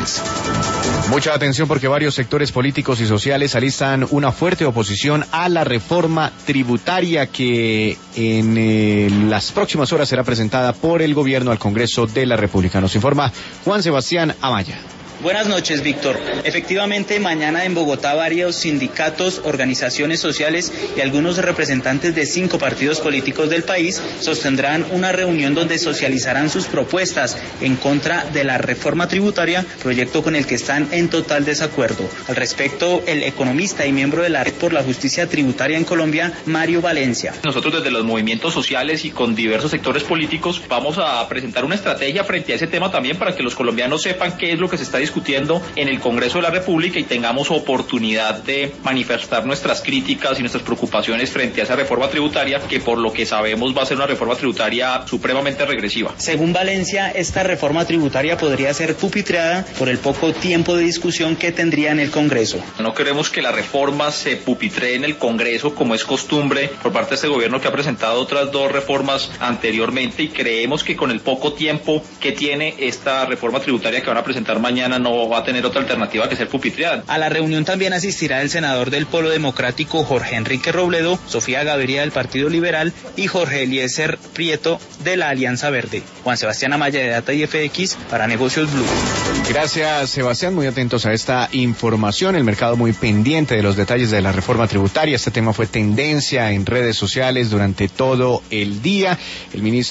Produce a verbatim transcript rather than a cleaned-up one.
Deportes. Mucha atención porque varios sectores políticos y sociales alistan una fuerte oposición a la reforma tributaria que en eh, las próximas horas será presentada por el gobierno al Congreso de la República. Nos informa Juan Sebastián Amaya. Buenas noches, Víctor. Efectivamente, mañana en Bogotá varios sindicatos, organizaciones sociales y algunos representantes de cinco partidos políticos del país sostendrán una reunión donde socializarán sus propuestas en contra de la reforma tributaria, proyecto con el que están en total desacuerdo. Al respecto, el economista y miembro de la Red por la Justicia Tributaria en Colombia, Mario Valencia. Nosotros desde los movimientos sociales y con diversos sectores políticos vamos a presentar una estrategia frente a ese tema también para que los colombianos sepan qué es lo que se está discutiendo en el Congreso de la República y tengamos oportunidad de manifestar nuestras críticas y nuestras preocupaciones frente a esa reforma tributaria, que por lo que sabemos va a ser una reforma tributaria supremamente regresiva. Según Valencia, esta reforma tributaria podría ser pupitreada por el poco tiempo de discusión que tendría en el Congreso. No queremos que la reforma se pupitree en el Congreso como es costumbre por parte de este gobierno, que ha presentado otras dos reformas anteriormente, y creemos que con el poco tiempo que tiene esta reforma tributaria que van a presentar mañana no va a tener otra alternativa que ser pupitreada. A la reunión también asistirá el senador del Polo Democrático Jorge Enrique Robledo, Sofía Gaviria del Partido Liberal y Jorge Eliezer Prieto de la Alianza Verde. Juan Sebastián Amaya de Data y F X para Negocios Blue. Gracias, Sebastián. Muy atentos a esta información. El mercado muy pendiente de los detalles de la reforma tributaria. Este tema fue tendencia en redes sociales durante todo el día. El ministro